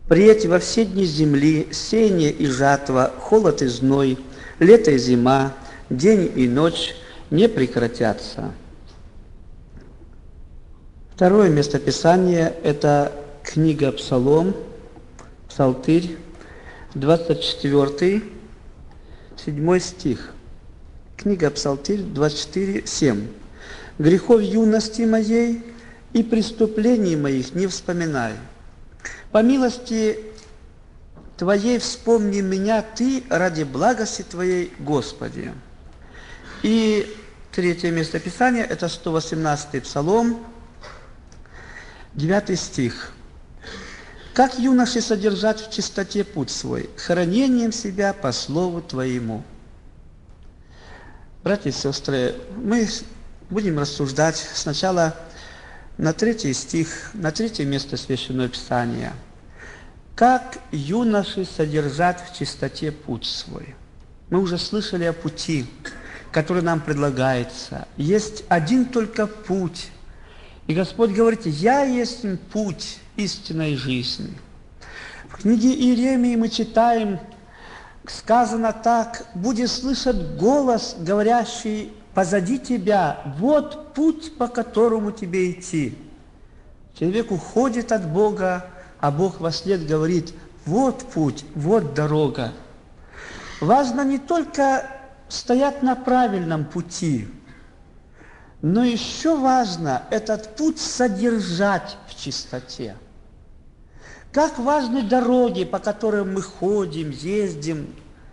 Приедь во все дни земли, сеяние и жатва, холод и зной, лето и зима, день и ночь не прекратятся. Второе местописание – это книга Псалом, Псалтырь, 24, 7 стих. Книга Псалтырь, 24, 7. «Грехов юности моей и преступлений моих не вспоминай. По милости Твоей вспомни меня Ты ради благости Твоей, Господи». И третье местописание – это 118-й Псалом, 9 стих. «Как юноши содержать в чистоте путь свой, хранением себя по слову Твоему». Братья и сестры, мы будем рассуждать сначала на 3 стих, на 3 место Священного Писания. «Как юноши содержать в чистоте путь свой». Мы уже слышали о пути, который нам предлагается. Есть один только путь. И Господь говорит: «Я есть путь истинной жизни». В книге Иеремии мы читаем, сказано так: «Будешь слышать голос, говорящий позади тебя, вот путь, по которому тебе идти». Человек уходит от Бога, а Бог вослед говорит: вот путь, вот дорога. Важно не только стоять на правильном пути, но еще важно этот путь содержать в чистоте. Как важны дороги, по которым мы ходим, ездим.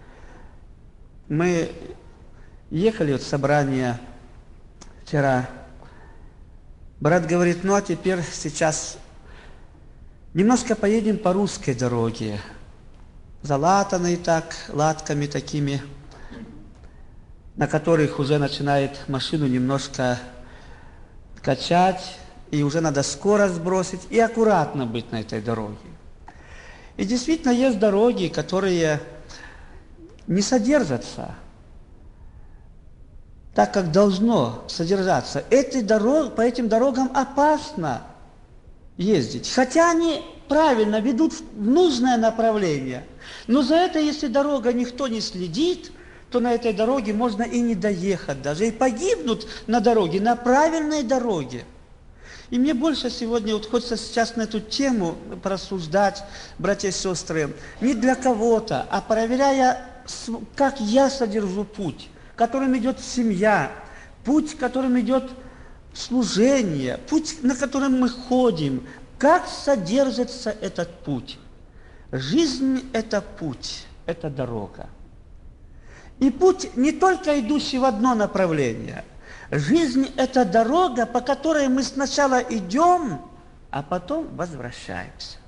Мы ехали от собрания вчера. Брат говорит: ну а теперь сейчас немножко поедем по русской дороге, залатанной так, латками такими, на которых уже начинает машину немножко качать, и уже надо скорость сбросить и аккуратно быть на этой дороге. И действительно есть дороги, которые не содержатся так, как должно содержаться. По этим дорогам опасно ездить, хотя они правильно ведут в нужное направление. Но за это, если дорога никто не следит, то на этой дороге можно и не доехать даже, и погибнут на дороге, на правильной дороге. И мне больше сегодня вот хочется сейчас на эту тему порассуждать, братья и сестры, не для кого-то, а проверяя, как я содержу путь, которым идет семья, путь, которым идет служение, путь, на котором мы ходим, как содержится этот путь. Жизнь – это путь, это дорога. И путь не только идущий в одно направление. Жизнь – это дорога, по которой мы сначала идем, а потом возвращаемся.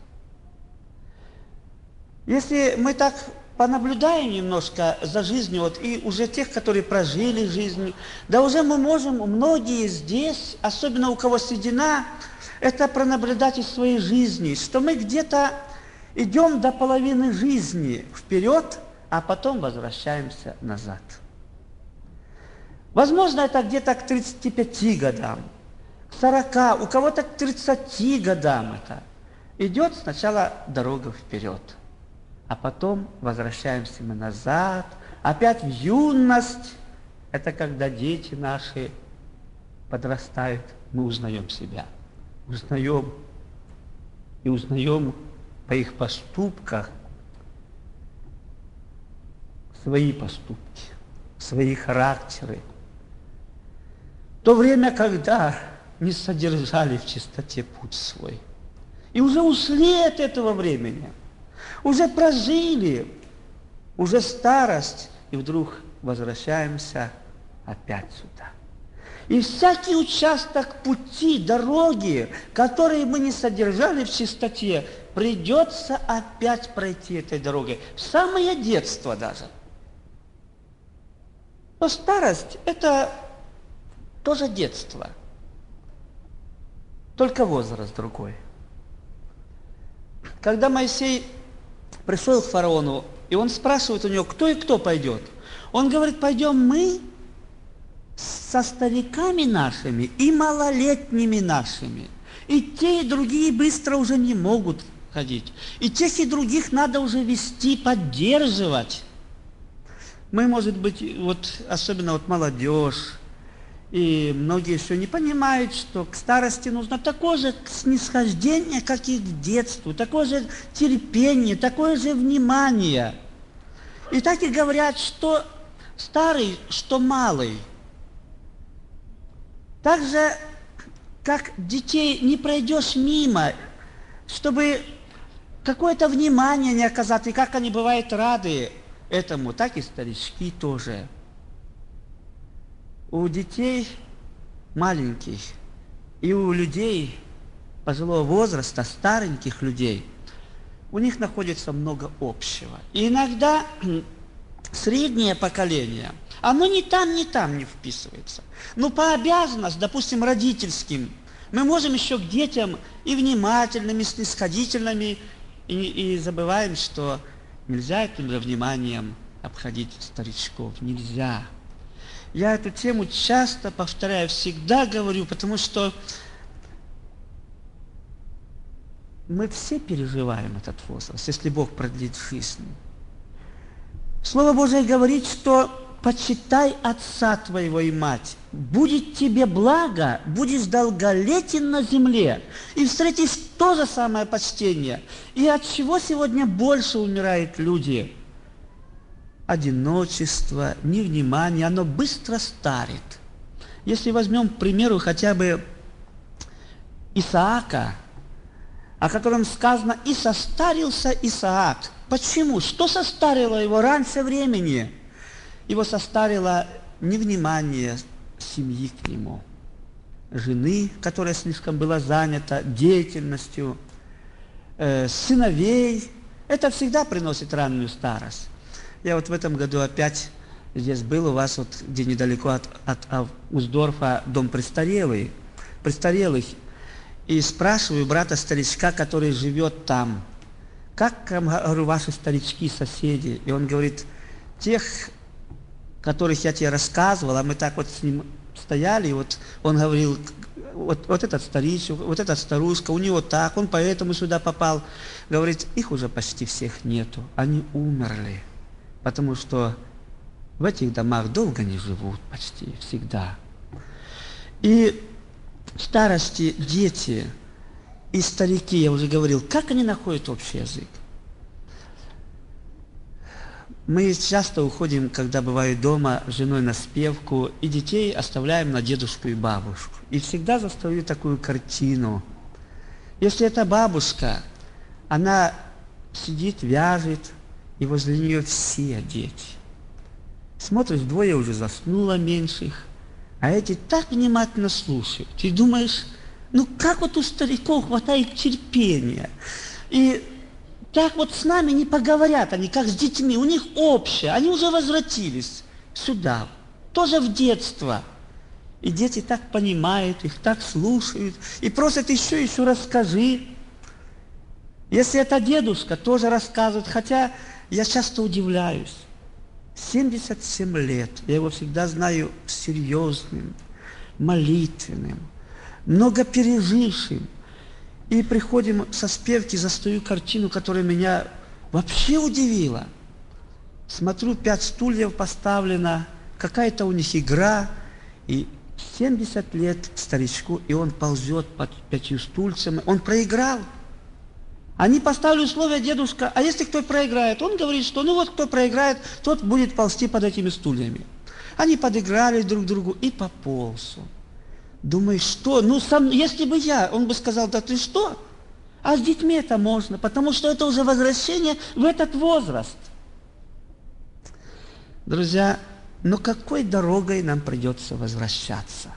Если мы так понаблюдаем немножко за жизнью, вот, и уже тех, которые прожили жизнь, да уже мы можем, многие здесь, особенно у кого седина, это пронаблюдать из своей жизни, что мы где-то идем до половины жизни вперед, а потом возвращаемся назад. Возможно, это где-то к 35 годам, к 40, у кого-то к 30 годам это. Идет сначала дорога вперед, а потом возвращаемся мы назад, опять в юность. Это когда дети наши подрастают, мы узнаем себя, узнаем по их поступках свои поступки, свои характеры. То время, когда не содержали в чистоте путь свой. И уже ушли от этого времени, уже прожили, уже старость, и вдруг возвращаемся опять сюда. И всякий участок пути, дороги, которые мы не содержали в чистоте, придется опять пройти этой дорогой. В самое детство даже. Но старость – это тоже детство, только возраст другой. Когда Моисей пришел к фараону, и он спрашивает у него, кто и кто пойдет, он говорит: пойдем мы со стариками нашими и малолетними нашими. И те, и другие быстро уже не могут ходить. И тех, и других надо уже вести, поддерживать. Мы, может быть, вот, особенно вот молодежь, и многие еще не понимают, что к старости нужно такое же снисхождение, как и к детству, такое же терпение, такое же внимание. И так и говорят, что старый, что малый. Так же, как детей не пройдешь мимо, чтобы какое-то внимание не оказать, и как они бывают рады этому, так и старички тоже. У детей маленьких и у людей пожилого возраста, стареньких людей, у них находится много общего. И иногда среднее поколение, оно ни там не вписывается. Но по обязанностям, допустим, родительским, мы можем еще к детям и внимательными, снисходительными, и забываем, что нельзя этим же вниманием обходить старичков. Нельзя. Я эту тему часто повторяю, всегда говорю, потому что мы все переживаем этот возраст, если Бог продлит жизнь. Слово Божие говорит, что почитай отца твоего и мать, будет тебе благо, будешь долголетен на земле, и встретишь то же самое почтение. И от чего сегодня больше умирают люди? Одиночество, невнимание, оно быстро старит. Если возьмем, к примеру, хотя бы Исаака, о котором сказано, и состарился Исаак. Почему? Что состарило его раньше времени? Его состарило невнимание семьи к нему, жены, которая слишком была занята деятельностью, сыновей. Это всегда приносит раннюю старость. Я вот в этом году опять здесь был, у вас вот, где недалеко от Уздорфа, дом престарелых, и спрашиваю брата-старичка, который живет там, как, говорю, ваши старички, соседи? И он говорит, тех, которых я тебе рассказывал, а мы так вот с ним стояли, и вот он говорил, вот этот старичок, вот эта старушка, у него так, он поэтому сюда попал. Говорит, их уже почти всех нету, они умерли. Потому что в этих домах долго не живут почти всегда. И в старости дети и старики, я уже говорил, как они находят общий язык? Мы часто уходим, когда бываю дома, с женой на спевку, и детей оставляем на дедушку и бабушку. И всегда застаю такую картину. Если это бабушка, она сидит, вяжет, и возле нее все дети. Смотришь, двое уже заснуло меньших, а эти так внимательно слушают. И думаешь, ну как вот у стариков хватает терпения? И так вот с нами не поговорят они, как с детьми. У них общее, они уже возвратились сюда, тоже в детство. И дети так понимают, их так слушают, и просят еще расскажи. Если это дедушка, тоже рассказывает, хотя я часто удивляюсь. 77 лет, я его всегда знаю серьезным, молитвенным, много пережившим. И приходим со спевки, застаю картину, которая меня вообще удивила. Смотрю, 5 стульев поставлено, какая-то у них игра, и 70 лет старичку, и он ползет под 5 стульцами, он проиграл. Они поставили условия, дедушка, а если кто проиграет? Он говорит, что ну вот кто проиграет, тот будет ползти под этими стульями. Они подыграли друг другу и пополз. Думаю, что? Ну, если бы я, он бы сказал, да ты что? А с детьми это можно, потому что это уже возвращение в этот возраст. Друзья, но какой дорогой нам придется возвращаться?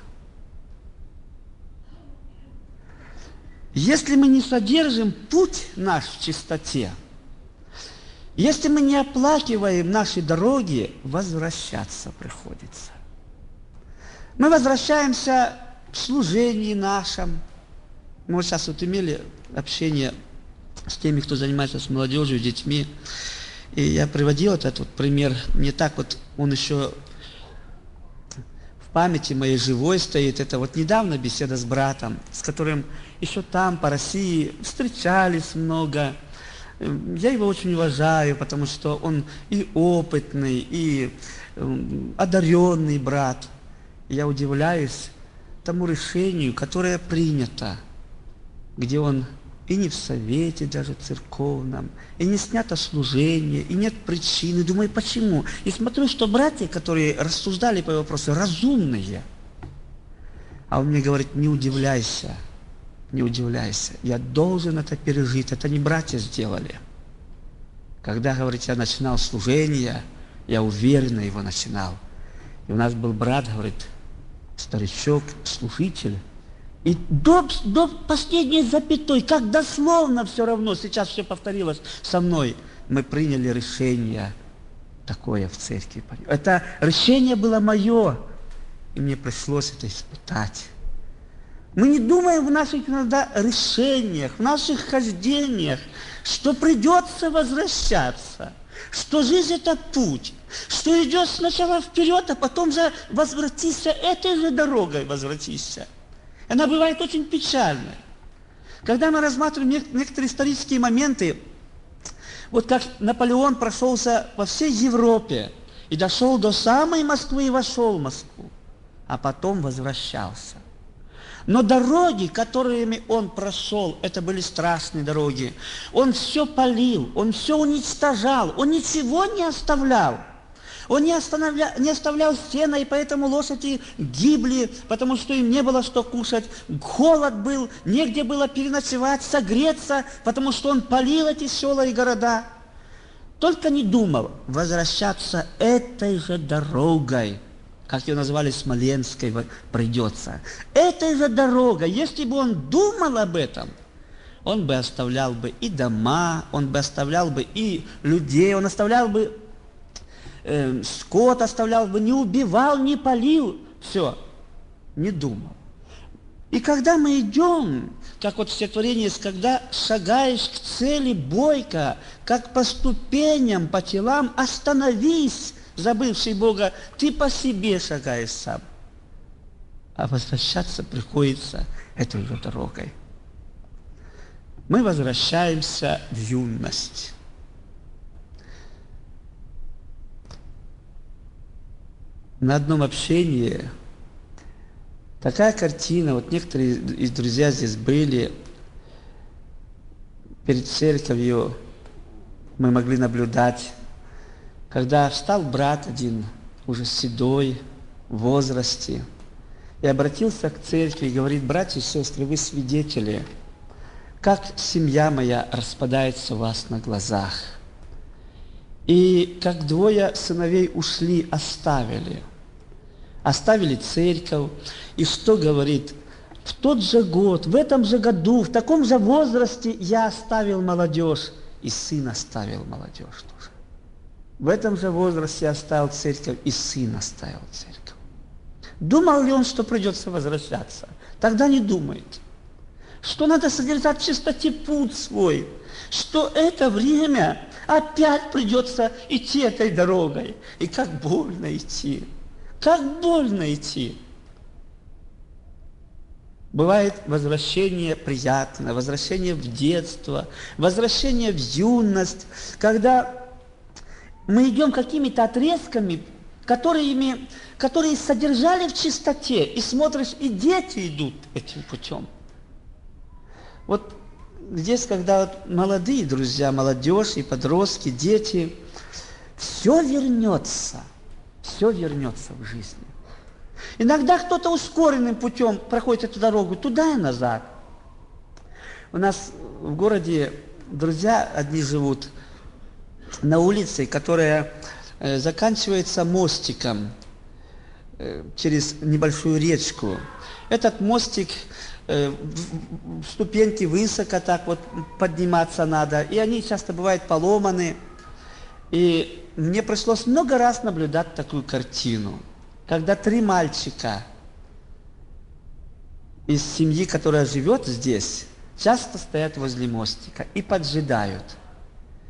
Если мы не содержим путь наш в чистоте, если мы не оплакиваем наши дороги, возвращаться приходится. Мы возвращаемся в служении нашем. Мы вот сейчас вот имели общение с теми, кто занимается с молодежью, детьми. И я приводил этот вот пример. Не так вот он еще в памяти моей живой стоит. Это вот недавно беседа с братом, с которым еще там, по России, встречались много. Я его очень уважаю, потому что он и опытный, и одаренный брат. Я удивляюсь тому решению, которое принято, где он и не в совете даже церковном, и не снято служение, и нет причины. Думаю, почему? И смотрю, что братья, которые рассуждали по вопросу, разумные. А он мне говорит, не удивляйся, не удивляйся. Я должен это пережить. Это не братья сделали. Когда, говорит, я начинал служение, я уверенно его начинал. И у нас был брат, говорит, старичок, служитель. И до последней запятой, как дословно все равно, сейчас все повторилось со мной, мы приняли решение такое в церкви. Это решение было мое, и мне пришлось это испытать. Мы не думаем в наших иногда решениях, в наших хождениях, что придется возвращаться, что жизнь – это путь, что идешь сначала вперед, а потом же возвратишься, этой же дорогой возвратишься. Она бывает очень печальной. Когда мы рассматриваем некоторые исторические моменты, вот как Наполеон прошелся по всей Европе и дошел до самой Москвы и вошел в Москву, а потом возвращался. Но дороги, которыми он прошел, это были страшные дороги. Он все палил, он все уничтожал, он ничего не оставлял. Он не оставлял сена, и поэтому лошади гибли, потому что им не было что кушать. Холод был, негде было переночевать, согреться, потому что он палил эти села и города. Только не думал возвращаться этой же дорогой, как ее назвали Смоленской, придется. Этой же дорогой, если бы он думал об этом, он бы оставлял бы и дома, он бы оставлял бы и людей, он оставлял бы скот, оставлял бы, не убивал, не палил, все, не думал. И когда мы идем, как вот в стихотворении, когда шагаешь к цели бойко, как по ступеням, по телам, остановись, забывший Бога, ты по себе шагаешь сам. А возвращаться приходится этой же дорогой. Мы возвращаемся в юность. На одном общении такая картина, вот некоторые из друзей здесь были, перед церковью мы могли наблюдать, когда встал брат один, уже седой, в возрасте, и обратился к церкви и говорит: братья и сестры, вы свидетели, как семья моя распадается у вас на глазах, и как двое сыновей ушли, оставили церковь, и что говорит? В тот же год, в этом же году, в таком же возрасте я оставил молодежь, и сын оставил молодежь тоже. В этом же возрасте я оставил церковь, и сын оставил церковь. Думал ли он, что придется возвращаться? Тогда не думает. Что надо содержать в чистоте путь свой, что это время опять придется идти этой дорогой. И как больно идти. Как больно идти. Бывает возвращение приятное, возвращение в детство, возвращение в юность, когда мы идем какими-то отрезками, которые содержали в чистоте, и смотришь, и дети идут этим путем. Вот здесь, когда вот молодые друзья, молодежь и подростки, дети, все вернется в жизни. Иногда кто-то ускоренным путем проходит эту дорогу туда и назад. У нас в городе друзья одни живут на улице, которая заканчивается мостиком через небольшую речку. Этот мостик, ступеньки высоко так вот подниматься надо, и они часто бывают поломаны. И мне пришлось много раз наблюдать такую картину, когда 3 мальчика из семьи, которая живет здесь, часто стоят возле мостика и поджидают.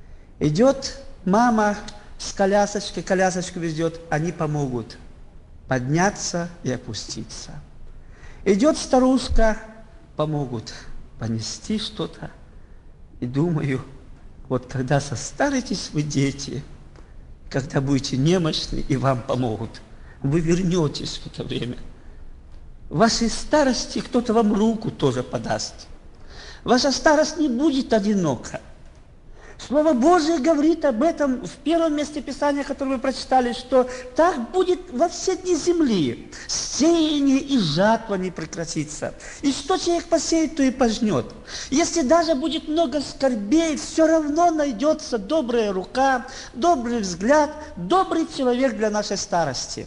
Идет мама с колясочкой, колясочку везет, они помогут подняться и опуститься. Идет старушка, помогут понести что-то. И думаю, вот когда состаритесь вы, дети, когда будете немощны и вам помогут, вы вернетесь в это время. В вашей старости кто-то вам руку тоже подаст. Ваша старость не будет одинока. Слово Божие говорит об этом в первом месте Писания, которое вы прочитали, что так будет во все дни земли. Сеяние и жатва не прекратится. И что человек посеет, то и пожнет. Если даже будет много скорбей, все равно найдется добрая рука, добрый взгляд, добрый человек для нашей старости.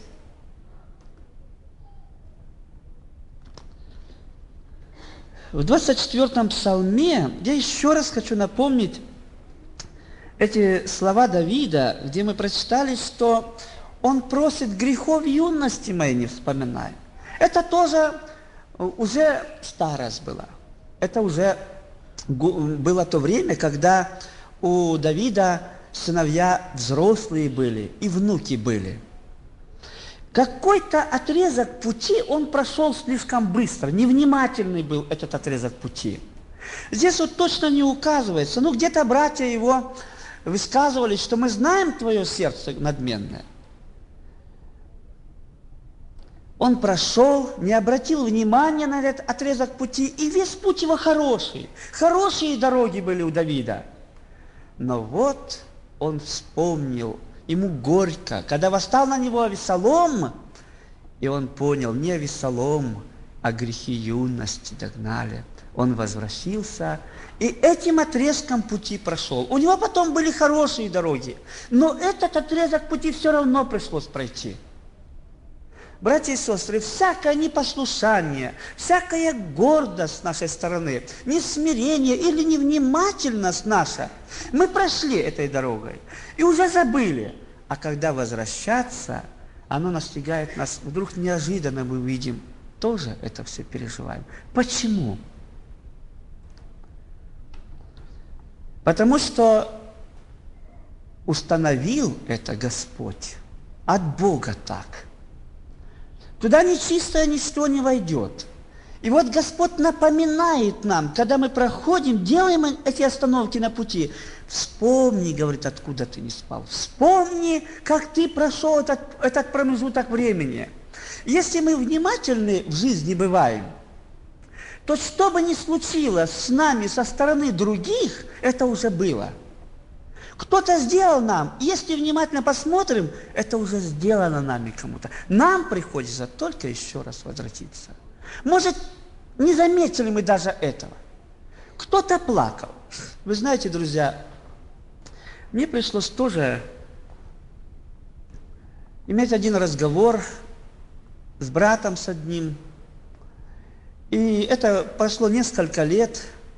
В 24-м псалме я еще раз хочу напомнить эти слова Давида, где мы прочитали, что он просит: грехов юности моей не вспоминай. Это тоже уже старость была. Это уже было то время, когда у Давида сыновья взрослые были и внуки были. Какой-то отрезок пути он прошел слишком быстро, невнимательный был этот отрезок пути. Здесь вот точно не указывается, но где-то братья его высказывались, что мы знаем твое сердце надменное. Он прошел, не обратил внимания на этот отрезок пути, и весь путь его хороший. Хорошие дороги были у Давида. Но вот он вспомнил, ему горько, когда восстал на него Авессалом, и он понял, не Авессалом, а грехи юности догнали. Он возвратился и этим отрезком пути прошел. У него потом были хорошие дороги, но этот отрезок пути все равно пришлось пройти. Братья и сестры, всякое непослушание, всякая гордость с нашей стороны, несмирение или невнимательность наша, мы прошли этой дорогой и уже забыли. А когда возвращаться, оно настигает нас, вдруг неожиданно мы увидим, тоже это все переживаем. Почему? Потому что установил это Господь, от Бога так. Туда нечистое ничто не войдет. И вот Господь напоминает нам, когда мы проходим, делаем эти остановки на пути. Вспомни, говорит, откуда ты не спал. Вспомни, как ты прошел этот промежуток времени. Если мы внимательны в жизни бываем, то что бы ни случилось с нами со стороны других, это уже было. Кто-то сделал нам, если внимательно посмотрим, это уже сделано нами кому-то. Нам приходится только еще раз возвратиться. Может, не заметили мы даже этого. Кто-то плакал. Вы знаете, друзья, мне пришлось тоже иметь один разговор с братом с одним. И это прошло несколько лет.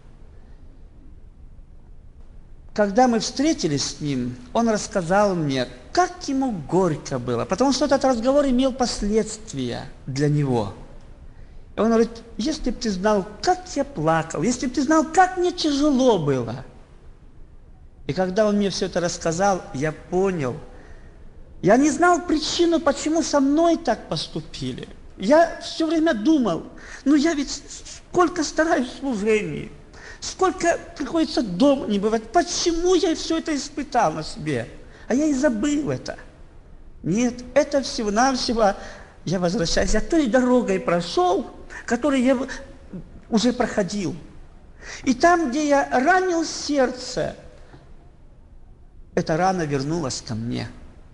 Когда мы встретились с ним, он рассказал мне, как ему горько было, потому что этот разговор имел последствия для него. И он говорит, если бы ты знал, как я плакал, если бы ты знал, как мне тяжело было. И когда он мне все это рассказал, я понял, я не знал причину, почему со мной так поступили. Я все время думал, я ведь сколько стараюсь в служении, сколько приходится дома не бывать. Почему я все это испытал на себе? А я и забыл это. Нет, это всего-навсего я возвращаюсь. Я той дорогой прошел, которой я уже проходил. И там, где я ранил сердце, эта рана вернулась ко мне.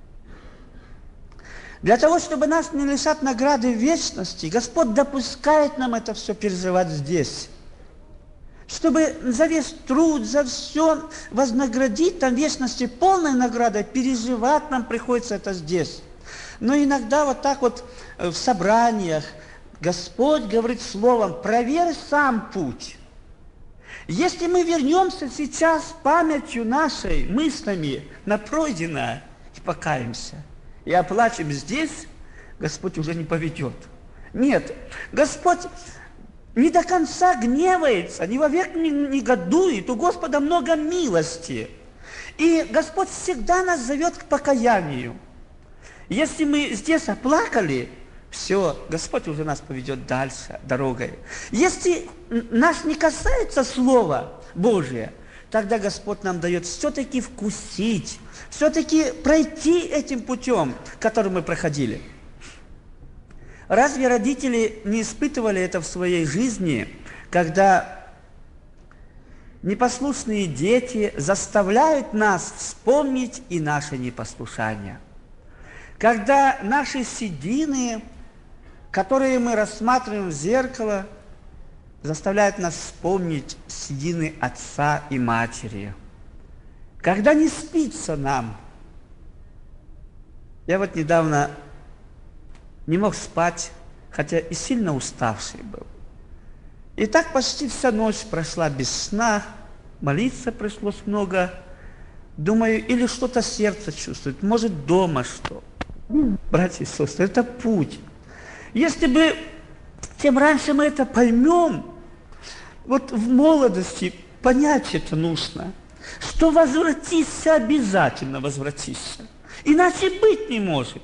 Для того, чтобы нас не лишать награды вечности, Господь допускает нам это все переживать здесь. Чтобы за весь труд, за все вознаградить там вечности полной наградой, переживать нам приходится это здесь. Но иногда вот так вот в собраниях Господь говорит словом, проверь сам путь. Если мы вернемся сейчас памятью нашей, мыслями на пройденное и покаемся, и оплачем здесь, Господь уже не поведет. Нет, Господь не до конца гневается, ни вовек не негодует, у Господа много милости. И Господь всегда нас зовет к покаянию. Если мы здесь оплакали, все, Господь уже нас поведет дальше дорогой. Если нас не касается Слова Божия, тогда Господь нам дает все-таки вкусить, все-таки пройти этим путем, который мы проходили. Разве родители не испытывали это в своей жизни, когда непослушные дети заставляют нас вспомнить и наше непослушание? Когда наши седины, которые мы рассматриваем в зеркало, заставляют нас вспомнить седины отца и матери. Когда не спится нам. Я вот недавно не мог спать, хотя и сильно уставший был. И так почти вся ночь прошла без сна, молиться пришлось много. Думаю, или что-то сердце чувствует, может, дома что. Братья и сестры, это путь. Если бы тем раньше мы это поймем, вот в молодости понять это нужно, что возвратишься, обязательно возвратишься. Иначе быть не может.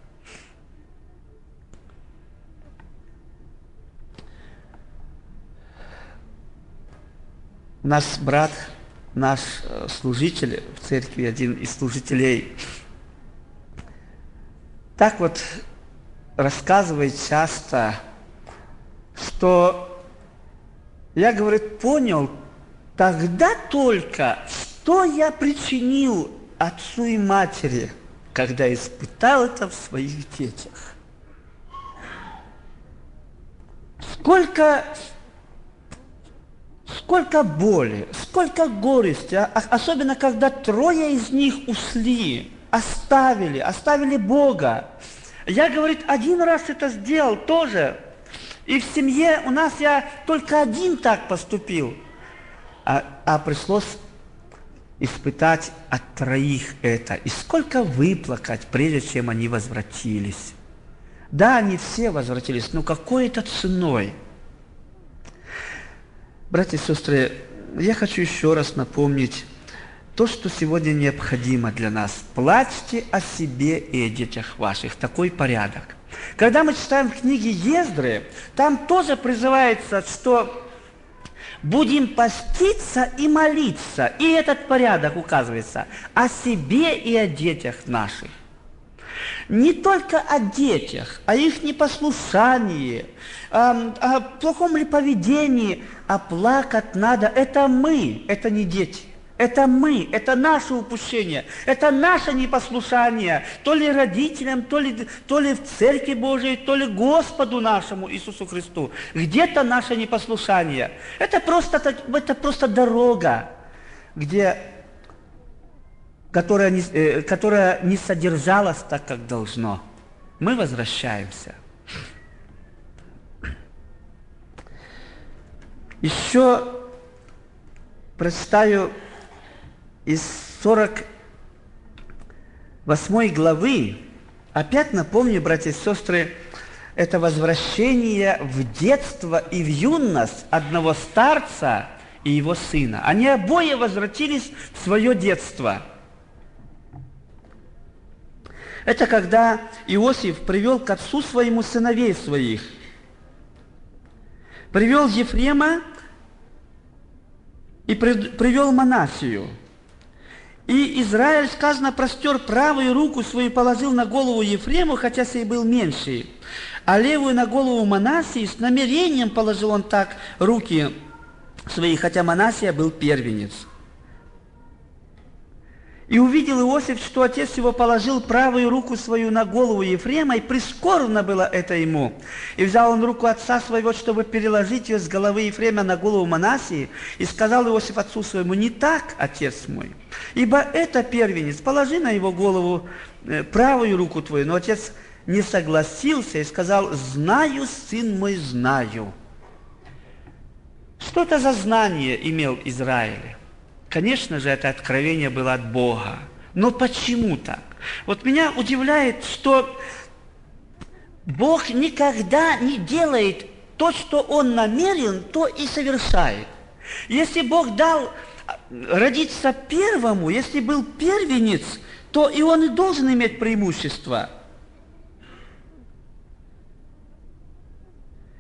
У нас брат, наш служитель в церкви, один из служителей, так вот рассказывает часто, что я, говорит, понял тогда только, что я причинил отцу и матери, когда испытал это в своих детях. Сколько боли, сколько горести, особенно когда трое из них ушли, оставили Бога. Я, говорит, один раз это сделал тоже. И в семье у нас я только один так поступил. А пришлось испытать от троих это. И сколько выплакать, прежде чем они возвратились. Да, они все возвратились, но какой-то ценой. Братья и сестры, я хочу еще раз напомнить то, что сегодня необходимо для нас. Плачьте о себе и о детях ваших. Такой порядок. Когда мы читаем в книге Ездры, там тоже призывается, что будем поститься и молиться. И этот порядок указывается о себе и о детях наших. Не только о детях, о их непослушании, о плохом ли поведении, а плакать надо. Это мы, это не дети. Это мы, это наше упущение, это наше непослушание, то ли родителям, то ли в Церкви Божией, то ли Господу нашему Иисусу Христу. Где-то наше непослушание. Это просто дорога, которая не содержалась так, как должно. Мы возвращаемся. Еще прочитаю из 48 главы, опять напомню, братья и сестры, это возвращение в детство и в юность одного старца и его сына. Они обои возвратились в свое детство. Это когда Иосиф привел к отцу своему сыновей своих. Привел Ефрема и привел Манассию. И Израиль, сказано, простер правую руку свою, положил на голову Ефрему, хотя сей был меньший, а левую на голову Манассии, с намерением положил он так руки свои, хотя Манассия был первенец. И увидел Иосиф, что отец его положил правую руку свою на голову Ефрема, и прискорбно было это ему. И взял он руку отца своего, чтобы переложить ее с головы Ефрема на голову Манассии, и сказал Иосиф отцу своему: «Не так, отец мой, ибо это первенец, положи на его голову правую руку твою». Но отец не согласился и сказал: «Знаю, сын мой, знаю». Что это за знание имел Израиль? Конечно же, это откровение было от Бога. Но почему так? Вот меня удивляет, что Бог никогда не делает то, что Он намерен, то и совершает. Если Бог дал родиться первому, если был первенец, то и он и должен иметь преимущество.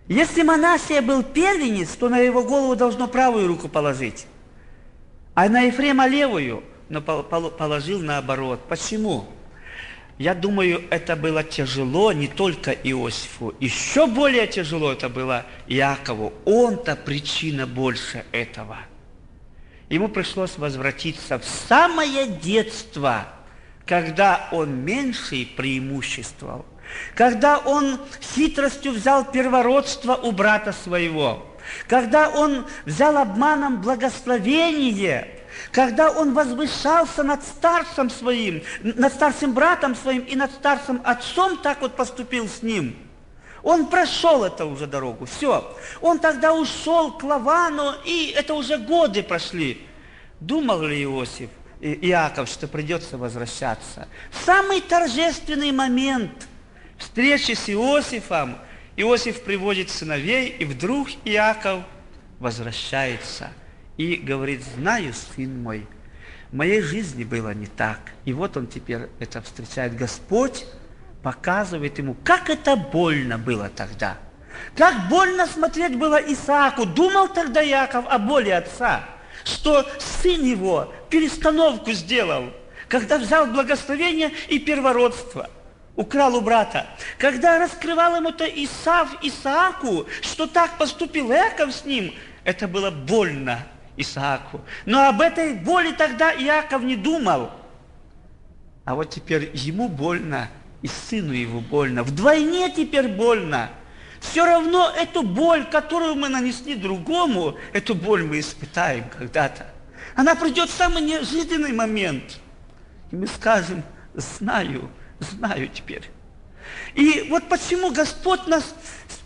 Если Манассия был первенец, то на его голову должно правую руку положить, а на Ефрема левую, но положил наоборот. Почему? Я думаю, это было тяжело не только Иосифу, еще более тяжело это было Иакову. Он-то причина больше этого. Ему пришлось возвратиться в самое детство, когда он меньший преимуществовал, когда он хитростью взял первородство у брата своего, когда он взял обманом благословение, когда он возвышался над старшим своим, над старшим братом своим и над старшим отцом, так вот поступил с ним. Он прошел эту уже дорогу, все. Он тогда ушел к Лавану, и это уже годы прошли. Думал ли Иаков, что придется возвращаться? В самый торжественный момент встречи с Иосифом, Иосиф приводит сыновей, и вдруг Иаков возвращается и говорит: знаю, сын мой, в моей жизни было не так. И вот он теперь это встречает. Господь показывает ему, как это больно было тогда. Как больно смотреть было Исааку. Думал тогда Иаков о боли отца, что сын его перестановку сделал, когда взял благословение и первородство, украл у брата. Когда раскрывал ему-то Исааку, что так поступил Иаков с ним, это было больно Исааку. Но об этой боли тогда Иаков не думал. А вот теперь ему больно, и сыну его больно. Вдвойне теперь больно. Все равно эту боль, которую мы нанесли другому, эту боль мы испытаем когда-то. Она придет в самый неожиданный момент. И мы скажем: знаю теперь. И вот почему Господь нас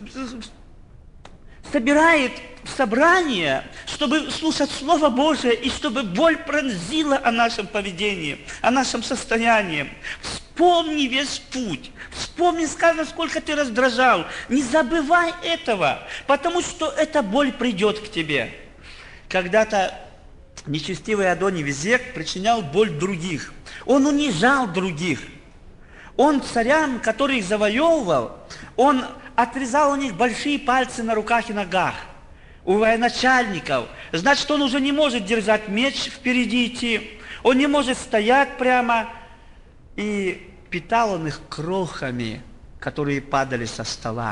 собирает в собрание, чтобы слушать Слово Божие, и чтобы боль пронзила о нашем поведении, о нашем состоянии. Вспомни весь путь. Вспомни, сказано, сколько ты раздражал. Не забывай этого, потому что эта боль придет к тебе. Когда-то нечестивый Адони-Безек причинял боль других. Он унижал других. Он царям, которых завоевывал, он отрезал у них большие пальцы на руках и ногах. У военачальников. Значит, он уже не может держать меч впереди идти. Он не может стоять прямо. И питал он их крохами, которые падали со стола.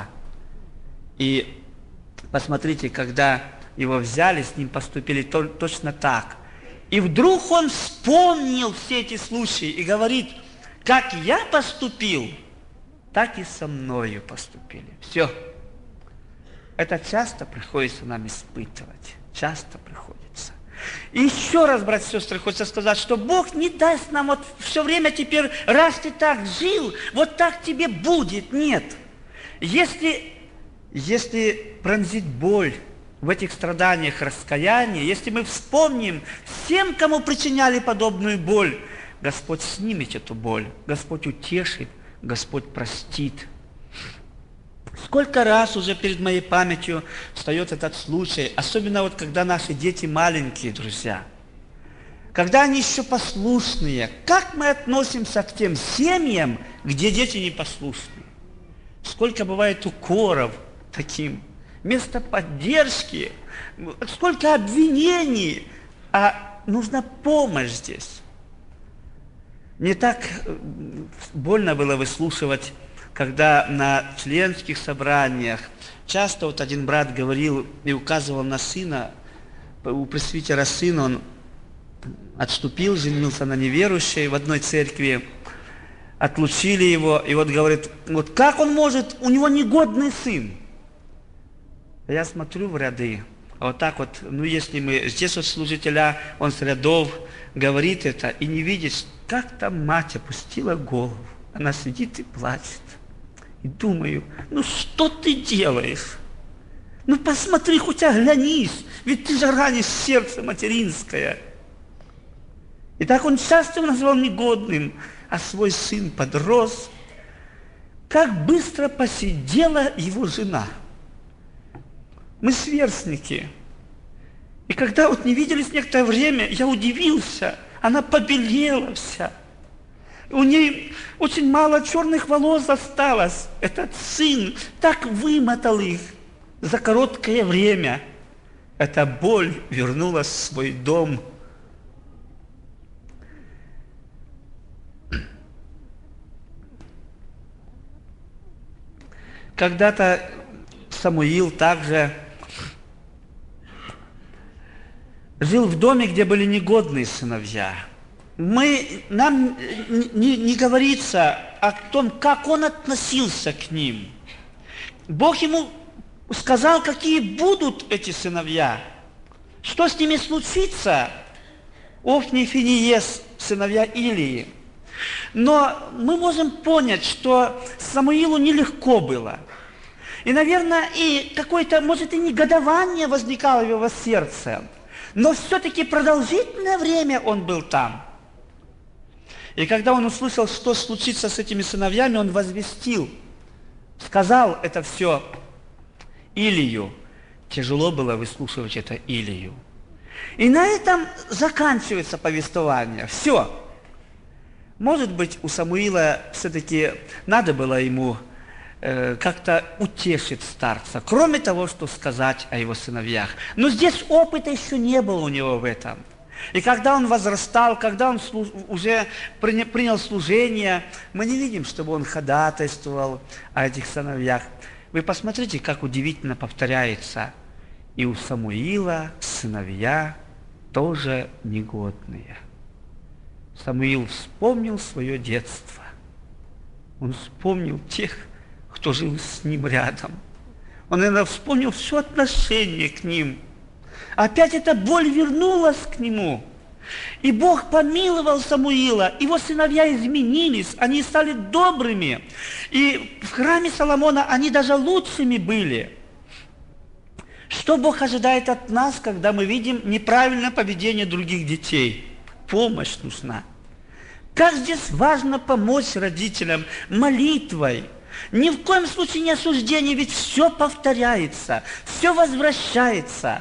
И посмотрите, когда его взяли, с ним поступили точно так. И вдруг он вспомнил все эти случаи и говорит: как я поступил, так и со мною поступили. Все. Это часто приходится нам испытывать. Часто приходится. И еще раз, братья и сестры, хочется сказать, что Бог не даст нам вот все время теперь, раз ты так жил, вот так тебе будет. Нет. Если пронзить боль в этих страданиях, раскаяние, если мы вспомним всем, кому причиняли подобную боль, Господь снимет эту боль, Господь утешит, Господь простит. Сколько раз уже перед моей памятью встает этот случай, особенно вот когда наши дети маленькие, друзья, когда они еще послушные, как мы относимся к тем семьям, где дети непослушные? Сколько бывает укоров таким, вместо поддержки, сколько обвинений, а нужна помощь здесь. Не так больно было выслушивать, когда на членских собраниях часто вот один брат говорил и указывал на сына, у пресвитера сына, он отступил, женился на неверующей в одной церкви, отлучили его, и вот говорит: вот как он может, у него негодный сын. Я смотрю в ряды, а вот так вот, если мы здесь вот служителя, он с рядов говорит это, и не видит, как там мать опустила голову, она сидит и плачет. И думаю: что ты делаешь? Посмотри, хоть оглянись, ведь ты же ранишь сердце материнское. И так он часто назвал негодным, а свой сын подрос. Как быстро посидела его жена. Мы сверстники. И когда вот не виделись некоторое время, я удивился, она побелела вся. У ней очень мало черных волос осталось. Этот сын так вымотал их. за короткое время эта боль вернулась в свой дом. Когда-то Самуил также жил в доме, где были негодные сыновья. Нам не говорится о том, как он относился к ним. Бог ему сказал, какие будут эти сыновья, что с ними случится. Офни и Финиес, сыновья Илии. Но мы можем понять, что Самуилу нелегко было. И, наверное, и какое-то, может, и негодование возникало в его сердце. Но все-таки продолжительное время он был там. И когда он услышал, что случится с этими сыновьями, он возвестил, сказал это все Илию. Тяжело было выслушивать это Илию. И на этом заканчивается повествование. Все. Может быть, у Самуила все-таки надо было ему как-то утешить старца, кроме того, что сказать о его сыновьях. Но здесь опыта еще не было у него в этом. И когда он возрастал, когда он уже принял служение, мы не видим, чтобы он ходатайствовал о этих сыновьях. Вы посмотрите, как удивительно повторяется. И у Самуила сыновья тоже негодные. Самуил вспомнил свое детство. Он вспомнил тех, кто жил с ним рядом. Он, наверное, вспомнил все отношение к ним. Опять эта боль вернулась к нему. И Бог помиловал Самуила. Его сыновья изменились, они стали добрыми. И в храме Соломона они даже лучшими были. Что Бог ожидает от нас, когда мы видим неправильное поведение других детей? Помощь нужна. Как здесь важно помочь родителям молитвой. Ни в коем случае не осуждение, ведь все повторяется, все возвращается.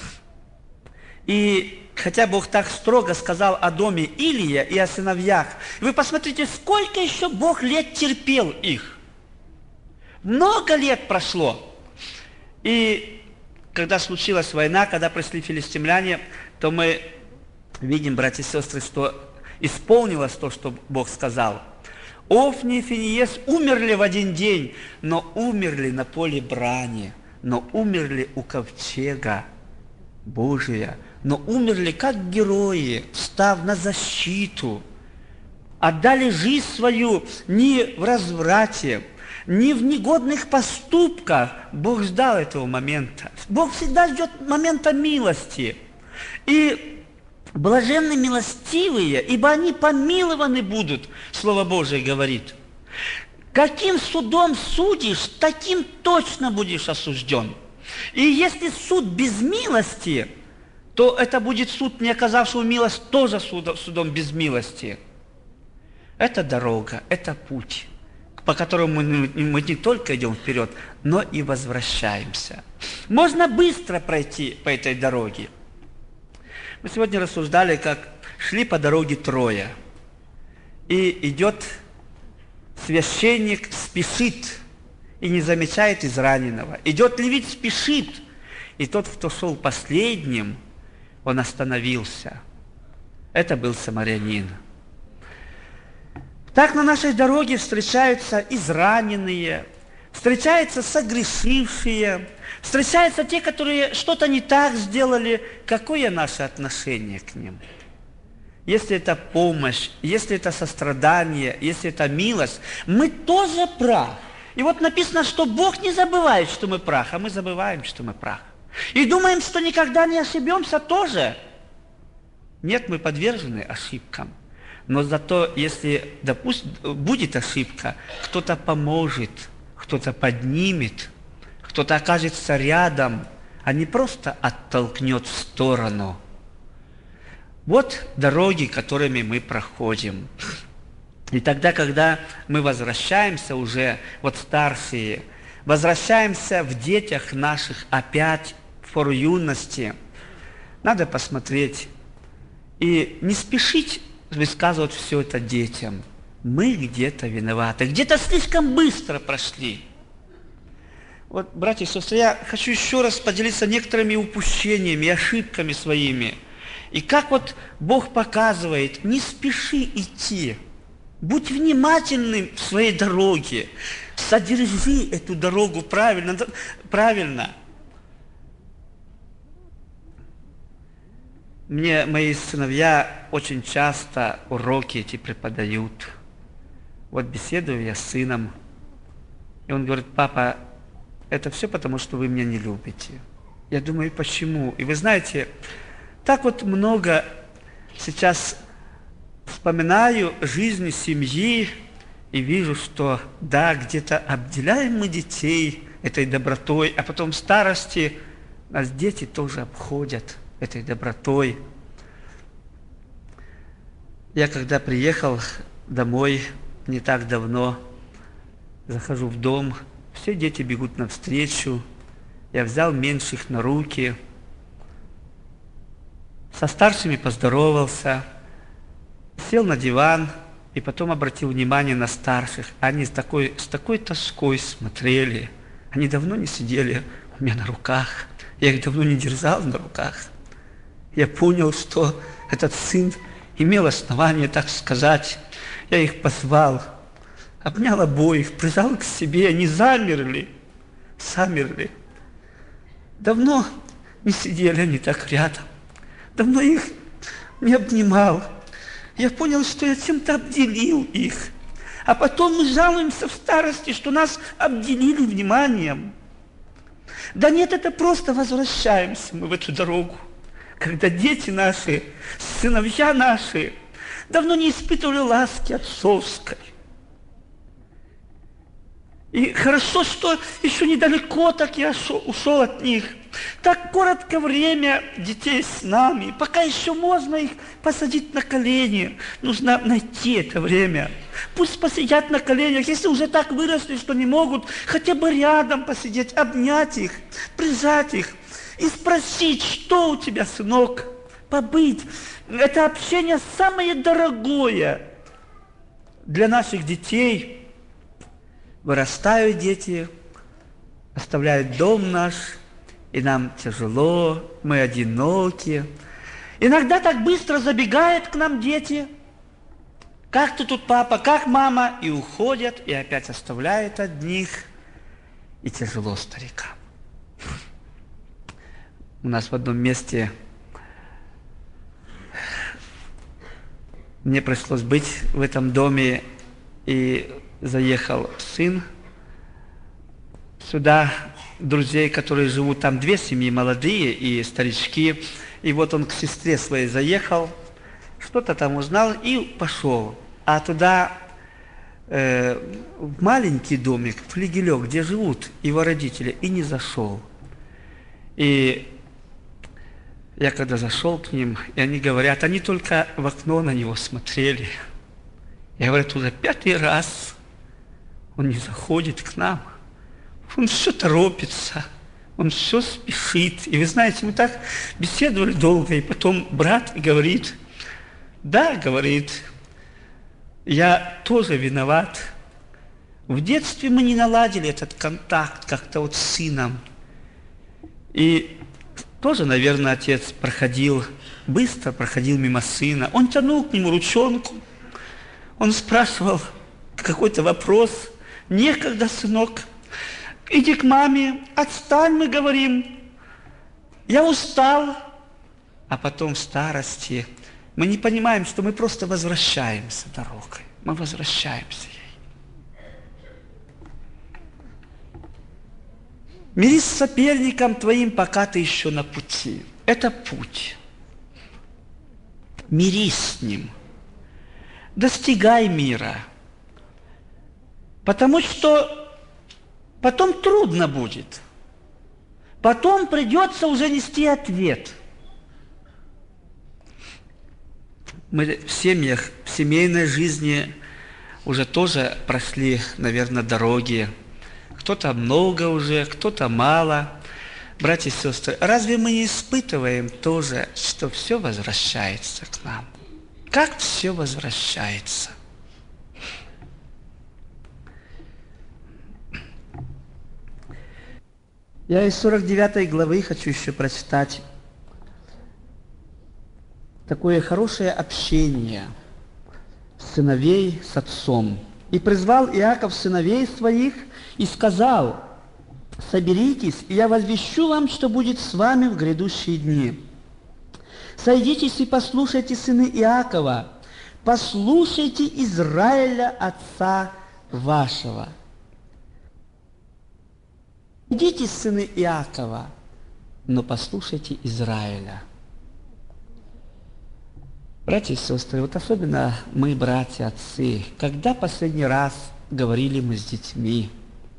И хотя Бог так строго сказал о доме Илия и о сыновьях, вы посмотрите, сколько еще Бог лет терпел их. Много лет прошло. И когда случилась война, когда пришли филистимляне, то мы видим, братья и сестры, что исполнилось то, что Бог сказал. Офни и Финиес умерли в один день, но умерли на поле брани, но умерли у ковчега Божия, но умерли как герои, встав на защиту, отдали жизнь свою не в разврате, не в негодных поступках. Бог ждал этого момента. Бог всегда ждет момента милости. И блаженны милостивые, ибо они помилованы будут, Слово Божие говорит. Каким судом судишь, таким точно будешь осужден. И если суд без милости, то это будет суд, не оказавшего милость, тоже судом без милости. Это дорога, это путь, по которому мы не только идем вперед, но и возвращаемся. Можно быстро пройти по этой дороге. Мы сегодня рассуждали, как шли по дороге трое. И идет священник, спешит и не замечает израненного. Идет левит, спешит. И тот, кто шел последним, он остановился. Это был самарянин. Так на нашей дороге встречаются израненные, встречаются согрешившие, встречаются те, которые что-то не так сделали. Какое наше отношение к ним? Если это помощь, если это сострадание, если это милость, мы тоже прах. И вот написано, что Бог не забывает, что мы прах, а мы забываем, что мы прах. И думаем, что никогда не ошибемся тоже. Нет, мы подвержены ошибкам. Но зато, если, допустим, будет ошибка, кто-то поможет, кто-то поднимет, кто-то окажется рядом, а не просто оттолкнет в сторону. Вот дороги, которыми мы проходим. И тогда, когда мы возвращаемся уже, вот старшие, возвращаемся в детях наших опять в пору юности, надо посмотреть и не спешить высказывать все это детям. Мы где-то виноваты, где-то слишком быстро прошли. Вот, братья и сестры, я хочу еще раз поделиться некоторыми упущениями, ошибками своими. И как вот Бог показывает, не спеши идти. Будь внимательным в своей дороге. Содержи эту дорогу правильно. Мне мои сыновья очень часто уроки эти преподают. Вот беседую я с сыном, и он говорит: папа, это все потому, что вы меня не любите. Я думаю, почему? И вы знаете, так вот много сейчас вспоминаю жизнь семьи и вижу, что да, где-то обделяем мы детей этой добротой, а потом в старости нас дети тоже обходят этой добротой. Я когда приехал домой не так давно, захожу в дом, все дети бегут навстречу, я взял меньших на руки, со старшими поздоровался, сел на диван и потом обратил внимание на старших. Они с такой тоской смотрели. Они давно не сидели у меня на руках. Я их давно не держал на руках. Я понял, что этот сын имел основание так сказать. Я их позвал, обнял обоих, прижал к себе. Они замерли. Давно не сидели они так рядом. Давно их не обнимал. Я понял, что я чем-то обделил их. А потом мы жалуемся в старости, что нас обделили вниманием. Да нет, это просто возвращаемся мы в эту дорогу. Когда дети наши, сыновья наши давно не испытывали ласки отцовской. И хорошо, что еще недалеко так я ушел от них. Так коротко время детей с нами. Пока еще можно их посадить на колени. Нужно найти это время. Пусть посидят на коленях. Если уже так выросли, что не могут, хотя бы рядом посидеть, обнять их, прижать их и спросить, что у тебя, сынок, побыть. Это общение самое дорогое для наших детей. Вырастают дети, оставляют дом наш, и нам тяжело, мы одиноки. Иногда так быстро забегают к нам дети. Как ты тут, папа, как мама? И уходят, и опять оставляют одних. И тяжело старикам. У нас в одном месте мне пришлось быть в этом доме, и заехал сын сюда, друзей, которые живут там, две семьи, молодые и старички. И вот он к сестре своей заехал, что-то там узнал и пошел. А туда, в маленький домик, флигелек, где живут его родители, и не зашел. И я когда зашел к ним, и они говорят, они только в окно на него смотрели. Я говорю, уже 5-й раз он не заходит к нам. Он все торопится, он все спешит. И вы знаете, мы так беседовали долго, и потом брат говорит, да, говорит, я тоже виноват. В детстве мы не наладили этот контакт как-то вот с сыном. И тоже, наверное, отец быстро проходил мимо сына. Он тянул к нему ручонку, он спрашивал какой-то вопрос. Некогда, сынок, иди к маме, отстань, мы говорим. Я устал. А потом в старости мы не понимаем, что мы просто возвращаемся дорогой. Мы возвращаемся ей. Мирись с соперником твоим, пока ты еще на пути. Это путь. Мирись с ним. Достигай мира. Потому что потом трудно будет. Потом придется уже нести ответ. Мы в семьях, в семейной жизни уже тоже прошли, наверное, дороги. Кто-то много уже, кто-то мало. Братья и сестры, разве мы не испытываем тоже, что все возвращается к нам? Как все возвращается? Я из 49 главы хочу еще прочитать такое хорошее общение сыновей с отцом. «И призвал Иаков сыновей своих и сказал: соберитесь, и я возвещу вам, что будет с вами в грядущие дни. Сойдитесь и послушайте, сыны Иакова, послушайте Израиля, отца вашего». Идите, сыны Иакова, но послушайте Израиля. Братья и сестры, вот особенно мы, братья, отцы, когда последний раз говорили мы с детьми,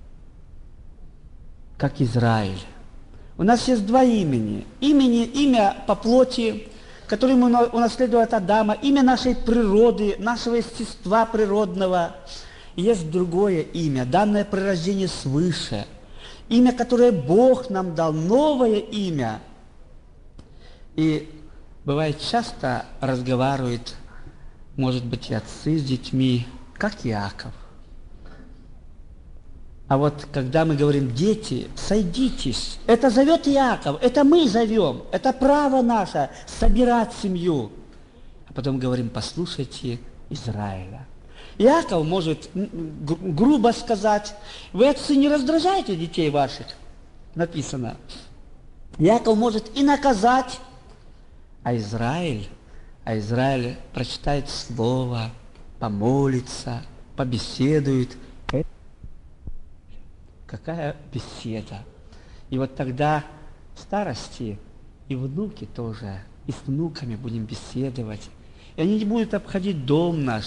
как Израиль? У нас есть два имени. Имя по плоти, которое мы унаследовали от Адама, имя нашей природы, нашего естества природного. И есть другое имя, данное при рождении свыше. Имя, которое Бог нам дал, новое имя. И бывает, часто разговаривают, может быть, и отцы с детьми, как Иаков. А вот когда мы говорим: дети, сойдитесь, это зовет Иаков, это мы зовем, это право наше собирать семью. А потом говорим: послушайте Израиля. Иаков может грубо сказать: вы, отцы, не раздражайте детей ваших, написано. Иаков может и наказать, а Израиль прочитает слово, помолится, побеседует. Какая беседа! И вот тогда в старости и внуки тоже, и с внуками будем беседовать. И они не будут обходить дом наш.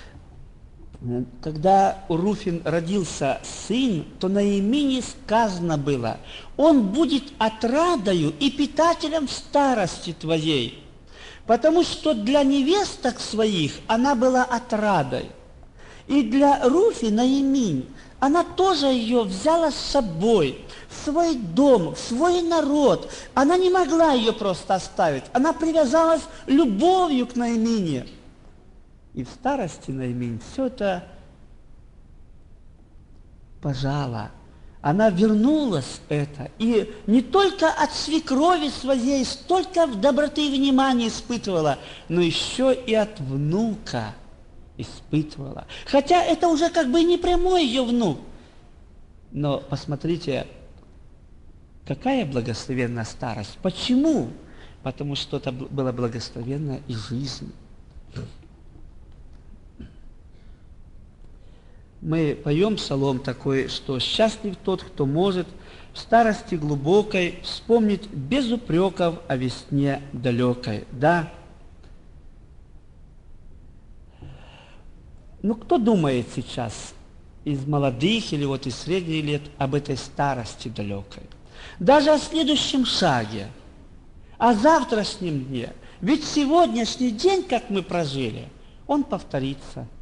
Когда у Руфин родился сын, то на имени сказано было: он будет отрадою и питателем в старости твоей. Потому что для невесток своих она была отрадой. И для Руфи Наиминь она тоже ее взяла с собой, в свой дом, в свой народ. Она не могла ее просто оставить. Она привязалась любовью к Наимине. И в старости Наиминь все это пожала. Она вернулась это. И не только от свекрови своей столько доброты и внимания испытывала, но еще и от внука испытывала. Хотя это уже как бы не прямой ее внук. Но посмотрите, какая благословенная старость. Почему? Потому что это была благословенная и жизнь. Мы поем псалом такой, что счастлив тот, кто может в старости глубокой вспомнить без упреков о весне далекой. Да? Ну, кто думает сейчас из молодых или вот из средних лет об этой старости далекой? Даже о следующем шаге, о завтрашнем дне. Ведь сегодняшний день, как мы прожили, он повторится.